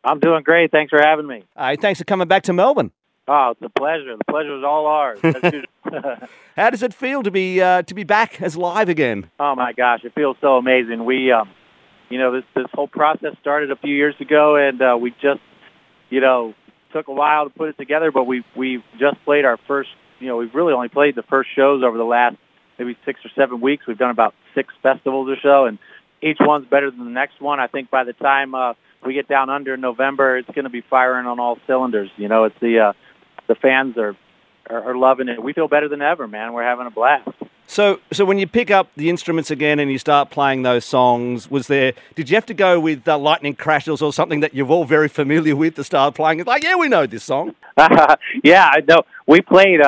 I'm doing great. Thanks for having me. Hey, thanks for coming back to Melbourne. Oh, it's a pleasure. The pleasure is all ours. How does it feel to be back as live again? Oh my gosh, it feels so amazing. We, this whole process started a few years ago, and we just, took a while to put it together. But we just played our first. We've really only played the first shows over the last maybe 6 or 7 weeks. We've done about 6 festivals or so, and each one's better than the next one. I think by the time we get down under in November, it's going to be firing on all cylinders. It's the fans are loving it. We feel better than ever, man. We're having a blast. So when you pick up the instruments again and you start playing those songs, did you have to go with Lightning Crashes or something that you're all very familiar with to start playing? It's like, yeah, we know this song. Yeah, I know. We played,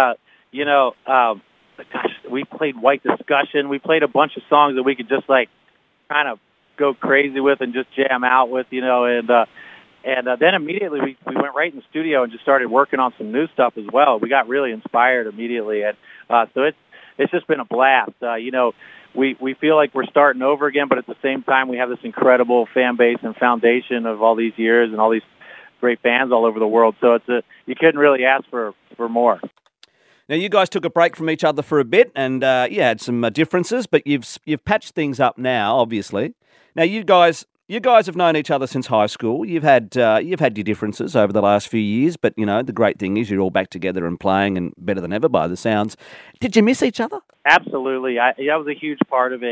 we played White Discussion. We played a bunch of songs that we could just kind of go crazy with and just jam out with, and then immediately we went right in the studio and just started working on some new stuff as well. We got really inspired immediately, and so it's just been a blast. We feel like we're starting over again, but at the same time we have this incredible fan base and foundation of all these years and all these great fans all over the world. So you couldn't really ask for more. Now, you guys took a break from each other for a bit, and you had some differences, but you've patched things up now, obviously. Now, you guys have known each other since high school. You've had your differences over the last few years, but the great thing is you're all back together and playing, and better than ever by the sounds. Did you miss each other? Absolutely, that was a huge part of it.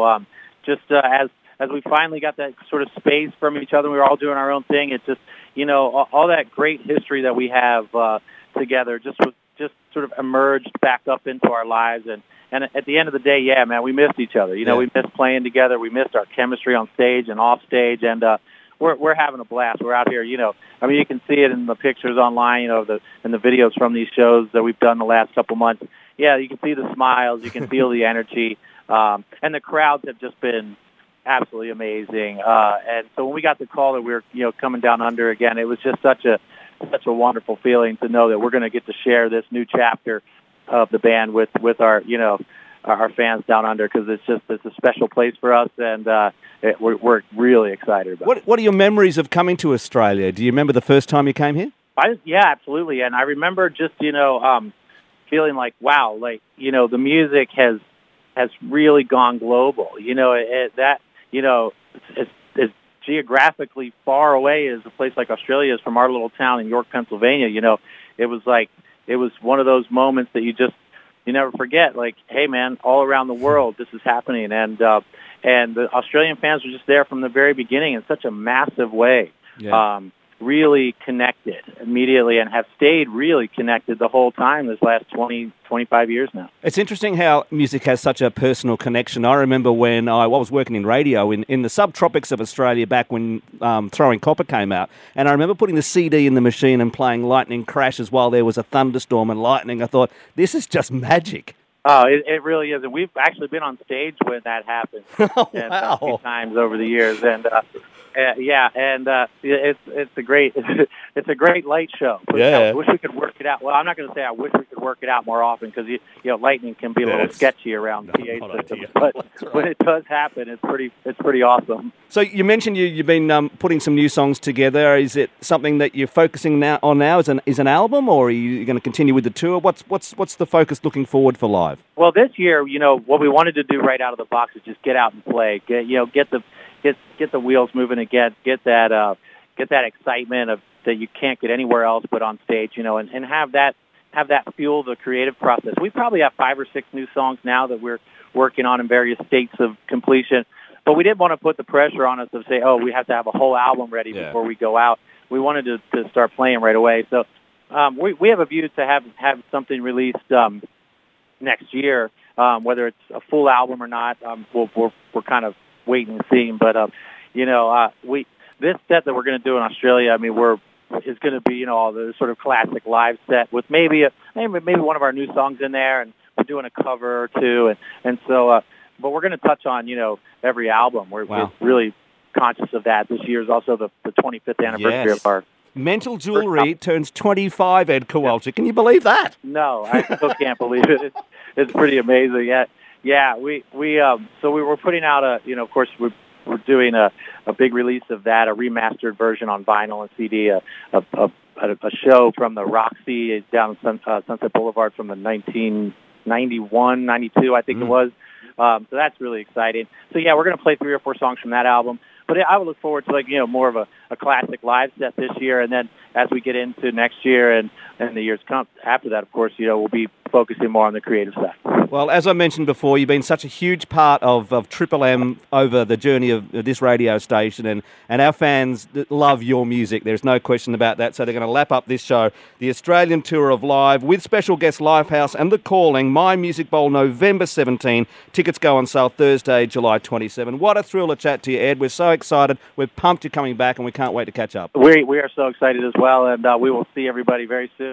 As we finally got that sort of space from each other, we were all doing our own thing. It's just all that great history that we have together just sort of emerged back up into our lives, and at the end of the day, yeah, man, we missed each other. We missed playing together. We missed our chemistry on stage and off stage, and we're having a blast. We're out here, you can see it in the pictures online, and the videos from these shows that we've done the last couple months. Yeah, you can see the smiles, you can feel the energy, and the crowds have just been absolutely amazing. And so when we got the call that we were, coming down under again, it was just such a wonderful feeling to know that we're going to get to share this new chapter of the band with our our fans down under, because it's a special place for us, and we're really excited about it. What are your memories of coming to Australia? Do you remember the first time you came here? Yeah, absolutely. And I remember just feeling like, wow, the music has really gone global. It's geographically far away as a place like Australia is from our little town in York, Pennsylvania. It was one of those moments that you never forget. Like, hey, man, all around the world, this is happening, and the Australian fans were just there from the very beginning in such a massive way. Yeah. Really connected immediately, and have stayed really connected the whole time this last 20, 25 years now. It's interesting how music has such a personal connection. I remember when I was working in radio in the subtropics of Australia back when Throwing Copper came out, and I remember putting the CD in the machine and playing Lightning Crashes while there was a thunderstorm and lightning. I thought, this is just magic. Oh, it really is. And we've actually been on stage when that happened a few times over the years, and it's a great light show. I wish we could work it out. Well, I'm not going to say I wish we could work it out more often, because lightning can be a little sketchy around the PA system. But when it does happen, it's pretty awesome. So you mentioned you've been putting some new songs together. Is it something that you're focusing on now? Is an album, or are you going to continue with the tour? What's the focus looking forward for live? Well, this year, what we wanted to do right out of the box is just get out and play. Get the wheels moving again. Get that excitement that you can't get anywhere else but on stage. And have that fuel the creative process. We probably have 5 or 6 new songs now that we're working on in various states of completion. But we didn't want to put the pressure on us of say, oh, we have to have a whole album ready before we go out. We wanted to start playing right away. So we have a view to have something released next year, whether it's a full album or not. We're kind of waiting and seeing. But this set that we're going to do in Australia, it's going to be all the sort of classic live set with maybe one of our new songs in there, and we're doing a cover or two, and so. But we're going to touch on every album. We're really conscious of that. This year is also the 25th anniversary of our Mental Jewelry turns 25, Ed Kowalczyk. Can you believe that? No, I still can't believe it. It's pretty amazing. Yeah. We were putting out of course, we're doing a big release of that, a remastered version on vinyl and CD, a show from the Roxy down Sunset Boulevard from the 1991, 92, I think it was. So that's really exciting. So yeah, we're going to play 3 or 4 songs from that album. But I would look forward to more of a classic live set this year, and then as we get into next year and the years come after that, of course, we'll be focusing more on the creative side. Well, as I mentioned before, you've been such a huge part of Triple M over the journey of this radio station, and our fans love your music. There's no question about that. So they're going to lap up this show, the Australian Tour of Live, with special guest Lifehouse and The Calling, My Music Bowl, November 17. Tickets go on sale Thursday, July 27. What a thrill to chat to you, Ed. We're so excited. We're pumped you're coming back, and we can't wait to catch up. We are so excited as well, and we will see everybody very soon.